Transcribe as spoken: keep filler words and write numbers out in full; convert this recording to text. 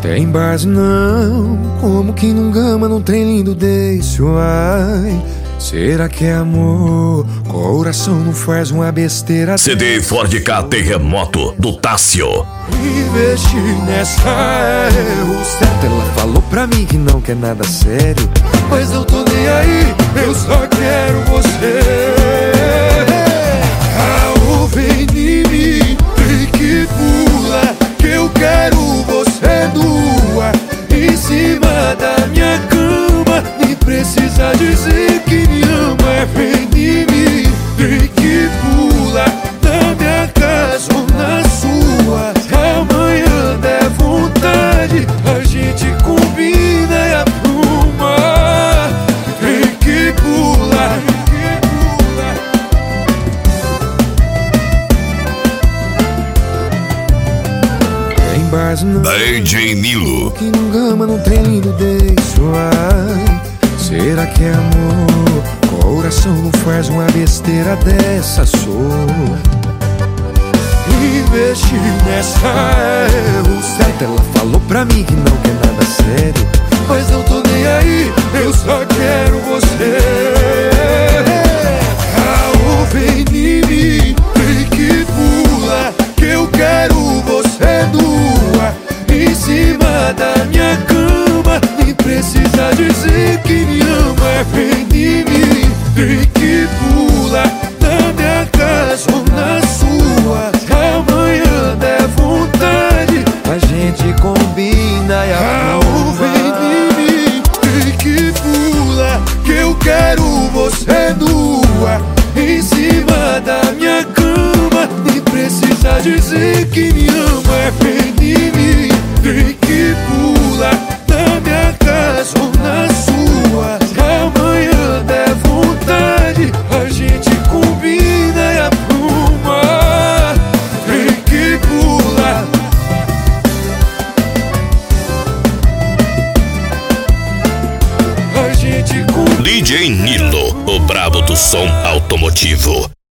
Tem base não, como que num gama não tem lindo desse, ai. Será que é amor? Coração não faz uma besteira. C D Ford Ka Terremoto, do Tássio. Investir nessa é o certo. Ela falou pra mim que não quer nada sério, mas eu tô nem aí, eu só quero você. Ah, vem em mim e que pula, que eu quero você nua em cima da minha cama. Nem precisa dizer que me ama. Vem em mim e que pula na minha casa ou na sua. Amanhã der vontade, a gente combina e apruma. Vem que pula, tem base não, D J Nilo. que não gama não tem lindo desse, ai. Será que é amor? Coração não faz uma besteira dessa, sou. Investir nessa é o certo. Ela falou pra mim que não quer nada sério, mas eu tô nem aí, eu só quero você. Ah, vem em mim e que pula, que eu quero você nua em cima da minha cama. Nem precisa dizer que me ama. Vem em mim e que pula na minha casa ou na sua. Amanhã der vontade, a gente combina e aprova. Vem em mim e que pula, que eu quero você nua em cima da minha cama. Nem precisa dizer que me ama. Vem em mim e que pula na minha casa ou na sua. Amanhã der vontade, a gente combina e apruma. Vem que pula, a gente combina. D J Nilo, o brabo do som automotivo.